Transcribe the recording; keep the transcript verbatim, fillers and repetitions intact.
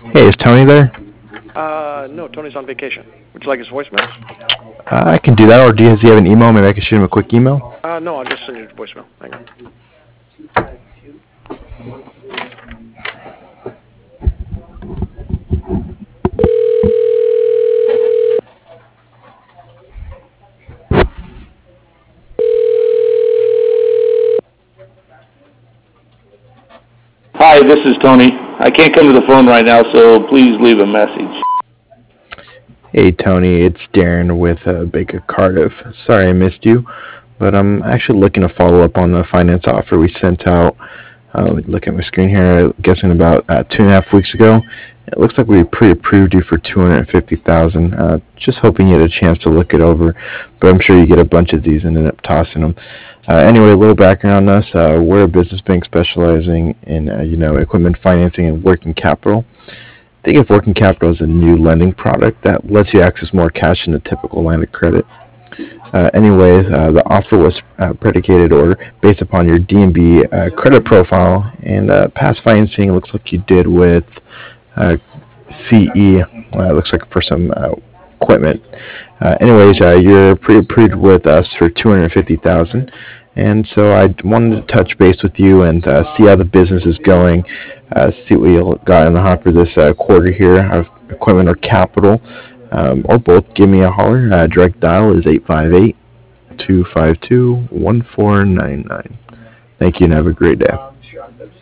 Hey, is Tony there? Uh, no, Tony's on vacation. Would you like his voicemail? Uh, I can do that, or does he have an email? Maybe I can shoot him a quick email. Uh, no, I'll just send you the voicemail. Hang on. Hi, this is Tony. I can't come to the phone right now, so please leave a message. Hey, Tony, it's Darren with uh, Baker Cardiff. Sorry I missed you, but I'm actually looking to follow up on the finance offer we sent out. Uh, look at my screen here. I'm guessing about uh, two and a half weeks ago. It looks like we pre-approved you for two hundred fifty thousand. Uh, just hoping you had a chance to look it over, but I'm sure you get a bunch of these and end up tossing them. Uh, anyway, a little background on us. Uh, we're a business bank specializing in, uh, you know, equipment financing and working capital. Think of working capital as a new lending product that lets you access more cash than a typical line of credit. Uh, anyways, uh, the offer was uh, predicated or based upon your D and B uh, credit profile and uh, past financing. It looks like you did with uh, C E. Uh, looks like for some uh, equipment. Uh, anyways, uh, you're pre-approved with us for two hundred fifty thousand dollars. And so I wanted to touch base with you and uh, see how the business is going, uh, see what you got in the hopper this uh, quarter here, of equipment or capital, um, or both. Give me a holler. Uh, direct dial is eight five eight, two five two, one four nine nine. Thank you and have a great day.